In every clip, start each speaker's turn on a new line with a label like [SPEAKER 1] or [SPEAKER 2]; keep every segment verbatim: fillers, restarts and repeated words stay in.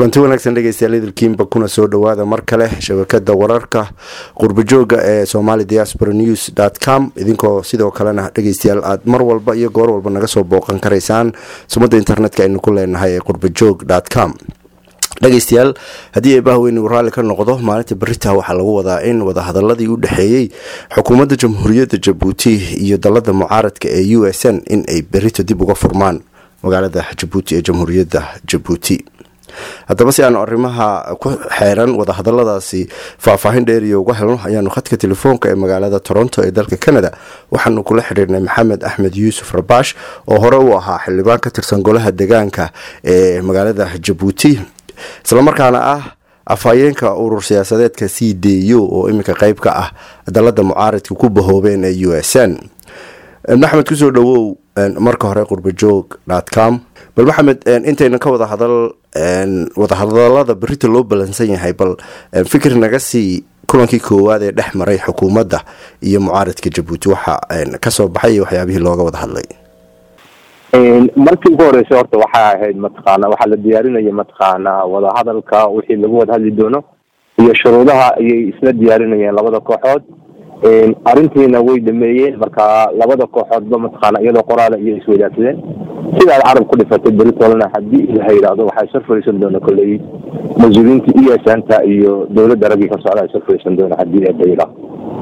[SPEAKER 1] kulanti wanaagsan dhegeystayaal idilkiinba kuna soo dhawaada mar kale shabakada wararka qurbajooga ee somali diaspora news dot com idinkoo sidoo kalena dhegeystayaal aad mar walba iyo goor walba naga soo booqan karaysaan sumada internetka aynu ku leenahay ee qurbajoog dot com. dhegeystayaal haddii ay bahweyne raalli ka noqdo maalinta berita waxaa lagu wadaa in wadahadaladii u dhexeeyey xukuumadda jamhuuriyadda jabuuti iyo dalada mucaaradka ee u s n in ay berito dib uga furmaan magaalada jabuuti ee jamhuuriyadda jabuuti. haddaba si aanu arrimaha ku xeeran wadahadaladaasi faahfaahin dheeriya uga helno ayaanu khadka telefoonka ee magaalada Toronto ee dalka Canada waxaanu kula xiriirnay Maxamed Axmed Yuusuf Rabash oo hore u ahaa xildhibaan ka tirsan golaha deegaanka ee magaalada Jabuuti isla markaana ah afhayeenka urur siyaasadeedka C D U oo iminka qayb ka ah dalada mucaaradka ku bahoobeen ee U S N. Maxamed ku soo dhawow marka hore qurbajoog dot com. bal Maxamed intayna ka wada hadal wada hadalada berita loo balansan yahay bal fikir naga sii kulankii koowaad ee dhex maray xukuumadda iyo mucaaradka Jabuuti waxa ka soo baxay waxyaabihii looga wada hadlay.
[SPEAKER 2] markii ugu horeysay horta waxaa ahayd mataqaana waxaa la diyaarinayay mataqaana wada hadalka wixii lagu wada hadli doono iyo shuruudaha ayay isla diyaarinayeen labada kooxood. arintiina way dhameeyeen marka labada kooxoodba mataqaana iyadoo qoraal iyo isweydaarsadeen sida ay carab ku dhifatay beritolana haddii ilaahay yiraahdo waxay soo fariisan doona kulay mas'uuliyiinta iyo saanta iyo dawladda ragii ka socda ay soo fariisan doona haddii ay yiraahdo.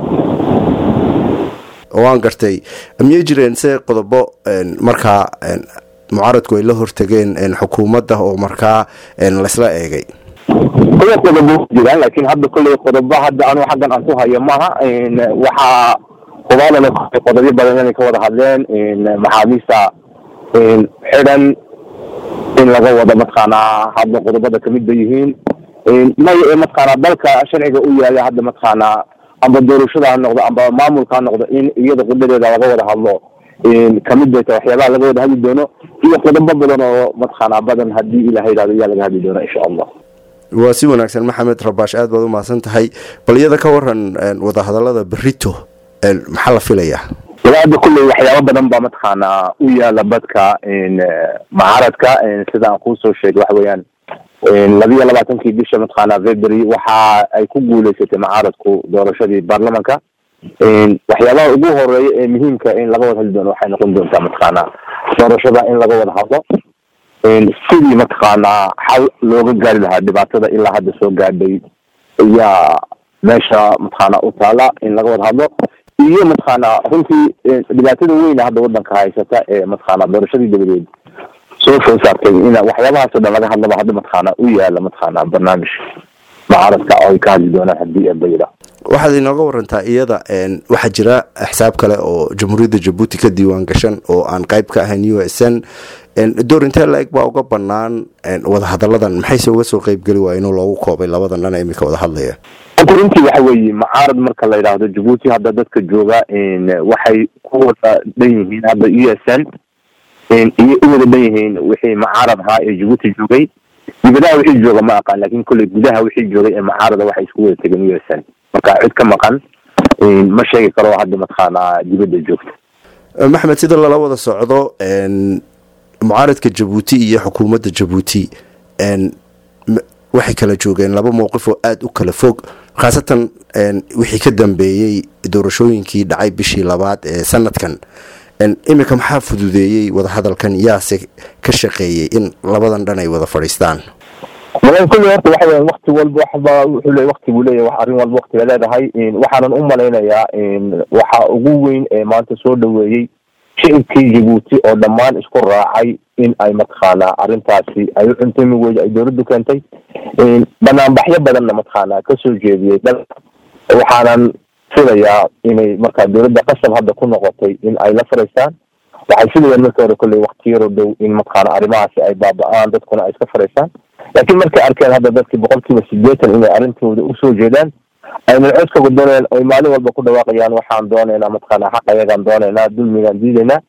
[SPEAKER 1] waan gartay amiyay jireen se qodobo markaa mucaaradku ay la hortageen xukuumadda oo markaa la isla eegay
[SPEAKER 2] كل قضبة جدا لكن هذا كل قضبة هذا أنا حقا أنتو هاي معها إن وحا قضانا قضبة بدنا كوضع هذين إن محاميسا إن حدا إن لقوا وضع متقانا هذا قضبة كمية بيهين إن ما متقانا بلك عشان يقولوا يا هذا متقانا أم بدورو شذا النقطة أم معمول كان نقطة إن يد قدرة إذا لقوا وضع الله إن كمية بيت وحياة لقوا وضع هذه الدونة هي قضبة بدنا متقانا بدن هدي إلى هيدا رجال هذه الدونة إن شاء الله.
[SPEAKER 1] waa si wanaagsan Maxamed Rabash aad baad u maasan tahay bal iyada ka waran wada hadalada berito maxaa la filayaa
[SPEAKER 2] walaada kulli waxyaabo badan baa mataqaana u yaala badka in mucaaradka sida aan ku soo sheegay wax weeyaan in laba iyo labaatan-kii bisha mataqaana February waxa ay ku guuleysatay mucaaradku doorashadii baarlamaanka in waxyaabaha ugu horeeya ee muhiimka in laga wada hadli doono waxay noqon doontaa mataqaana doorashada in laga wada hadlo in sidii mataqaana xal looga gaari lahaa dhibaatada ilaa hadda soo gaadhay ayaa meesha mataqaana u taala in laga wada hadlo iyo mataqaana runtii dhibaatada weyn hadda wadanka haysata ee mataqaana doorashadii dabadeed soo soo saartay in waxyaabahaas oo dhan laga hadlaba hadda mataqaana u yaala mataqaana barnaamij mucaaradka oo ay ka hadli doonaan haddii ay bayda.
[SPEAKER 1] waxaad inooga warantaa iyada waxaa jira xisaab kale oo jamhuuriyadda Jabuuti ka diiwaan gashan oo aan qayb ka ahayn U S N door intee la eg baa uga bannaan wada hadaladan maxayse uga soo qayb geli waayeen oo loogu koobay labadan dhan imika wada hadlaya
[SPEAKER 2] runtii waxa weeye mucaarad marka la yiraahdo Jabuuti hadda dadka jooga in waxay ku wada dhan yihiin hadda U S N in iyo wada dhan yihiin wixii mucaarad ahaa ee Jabuuti joogay dibadaha wixii jooga ma aqaan laakiin kulli gudaha wixii joogay ee mucaarada waxay isku wada tageen U S N marka cid ka maqan ma sheegi karo hadda mataqaana dibadda joogta.
[SPEAKER 1] Maxamed sida la wada socdo mucaaradka Jabuuti iyo xukuumadda Jabuuti een waxay kala joogeen laba mowqif oo aad u kala fog khaasatan wixii ka dambeeyay doorashooyinkii dhacay bishii labaad ee sanadkan in imika maxaa fududeeyay wada hadalkan yaase ka shaqeeyay in labadan dhan ay wada fadhiistaan.
[SPEAKER 2] waxa kulli horta waxa weyn waqti walba waxba wuxuu leeyahay waqti buu leeyahay wax arrin walba waqti leedahay in waxaan u maleynayaa in waxa ugu weyn ee maanta soo dhaweeyay shicibkii Jabuuti oo dhammaan isku raacay in ay mataqaana arrintaasi ay u cuntami weeyay ay dawladdu keentay in banaanbaxyo badanna mataqaana ka soo jeediyay dal waxaanan filayaa inay markaa dawladda qasab hadda ku noqotay in ay la fariistaan waxay filayaan marka hore kulli waqti yar dhow in mataqaana arrimahaasi ay baaba'aan dadkuna ay iska fariistaan laakiin markay arkeen hadda dadkii boqolkiiba siddeetan inay arrintooda u soo jeedaan ayna codka doonayaan oo maalin walba ku dhawaaqayaan waxaan doonaynaa mataqaana xaq ayagaan doonaynaa dulmigaan diidaynaa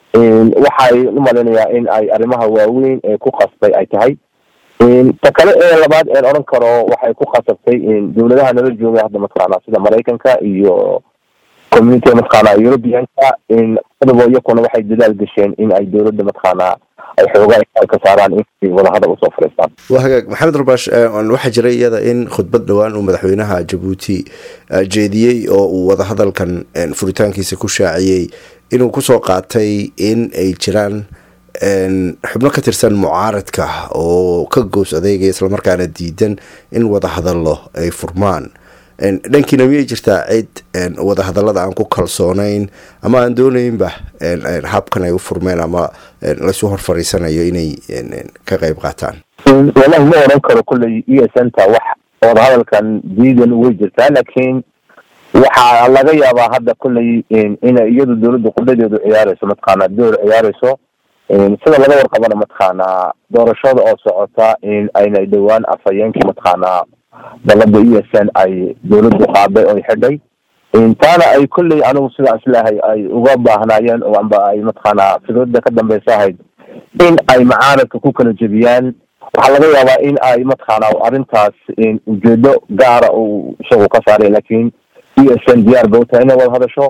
[SPEAKER 2] waxay u maleynayaa in ay arrimaha waaweyn ee ku qasbay ay tahay ta kale ee labaad ee oran karo waxay ku qasabtay in dawladaha nala joogay hadda mataqaana sida Mareykanka iyo community mataqaana European-ka in qodobbo iyakuna waxay dadaal gasheen in ay dowladda mataqaana ay xoogaa ka saaraan in wada hadal u soo fariistaan.
[SPEAKER 1] waa hagaag maxamed Rabash waxa jiray iyada in khudbad dhawaan uu madaxweynaha Djibouti jeediyay oo uu wada hadalkan furitaankiisa ku shaaciyay inuu ku soo qaatay in ay jiraan xubno ka tirsan mucaaradka oo ka goos adeegaya isla markaana diidan in wada hadallo ay furmaan. dhankiina miyay jirtaa cid wada hadallada aan ku kalsoonayn ama aan doonaynba habkan ay u furmeen ama laysu hor fariisanayo inay ka qayb qaataan?
[SPEAKER 2] wallahi ma oran karo kulley E S N ta wax wada hadalkan diidan way jirtaa, laakiin waxaa laga yaabaa hadda kulley inay iyadu dowladda qudhadeedu ciyaarayso mataqaana door ciyaarayso sida laga warqabana mataqaana doorashada oo socota in aynay dhowaan afhayeenkii mataqaana dalada E S N ay dowladdu qaaday oo xidhay intaana ay kulley anigu sidaas leeyahay ay uga baahnaayeen oo amba ay mataqaana fikrada ka dambaysahayd in ay macaaradka ku kala jebiyaan. waxaa laga yaabaa in ay mataqaana arrintaas ujeedo gaara uu isagu ka saaray, laakiin E S N diyaar bay u tahay inay wada hadasho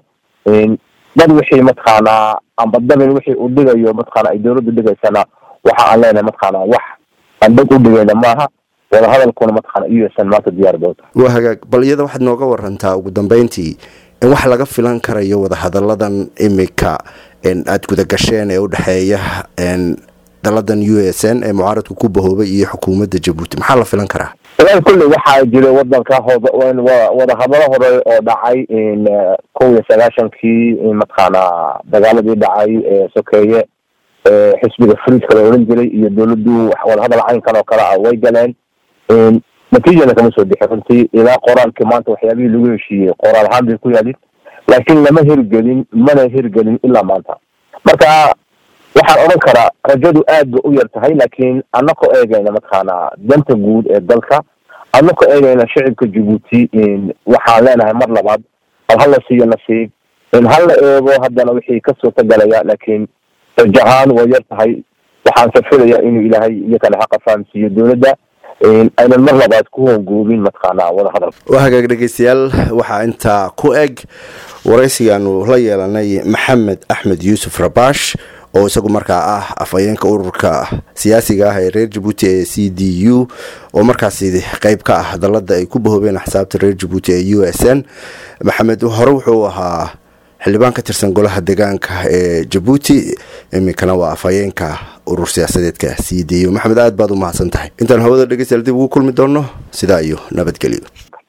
[SPEAKER 2] dad wixii mataqaana amba dabin wixii u dhigayo mataqaana ay dowladdu dhigaysana waxa aan leenahay mataqaana wax aan dad u dhigayna maaha. wada hadalkuna mataqaana E S N maanta diyaar bay u tahay.
[SPEAKER 1] waa hagaag bal iyada waxaad nooga warantaa ugu dambeyntii in wax laga filan karayo wada hadalladan imika aad guda gasheen ee u dhexeeya daladan U S N ee mucaaradku ku bahoobay iyo xukuumadda Djibouti maxaa la filan karaa?
[SPEAKER 2] walaal kulli waxaa jira wadanka wada hadallo hore oo dhacay in kow iyo sagaashankii mataqaana dagaaladii dhacay ee sokeeye ee xisbiga friiska la oran jiray iyo dowladdu wada hadal caynkan oo kale ah way galeen natiijada kama soo bixin runtii ilaa qoraalkii maanta waxyaabihii lagu heshiiyey qoraal ahaan bay ku yaalin, laakiin lama hirgelin mana hirgelin ilaa maanta. marka waxaan odhan karaa rajadu aad ba u yar tahay, laakiin annakoo eegayna mataqaana danta guud ee dalka, annakoo eegayna shicibka Djibouti waxaan leenahay mar labaad hal hala siiyo nasiib in hal la eego haddana wixii ka soo tagalaya, laakiin rajahaan way yar tahay. waxaan safilayaa inuu ilaahay iyakana xaqa fahamsiiyo dowladda aynan mar labaad ku hongoobin mataqaana wada hadal.
[SPEAKER 1] waa hagaag dhegeystayaal waxaa intaa ku eg waraysigaanu la yeelanay Maxamed Axmed Yuusuf Rabash oo isagu markaa ah afhayeenka ururka siyaasiga ah ee reer Djibouti ee C D U oo markaasi qayb ka ah dalada ay ku bahoobeen axsaabta reer Djibouti ee U S N. Maxamed hore wuxuu ahaa xildhibaan ka tirsan golaha deegaanka ee Djibouti, imikana waa afhayeenka urur siyaasadeedka C D U. Maxamed aad baad u mahadsan tahay. intaan hawada dhegeystayaal dib ugu kulmi doono sidaa iyo nabadgelyo.